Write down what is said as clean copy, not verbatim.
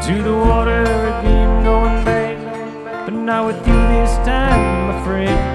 to the water again, going back, but not with you this time, my friend.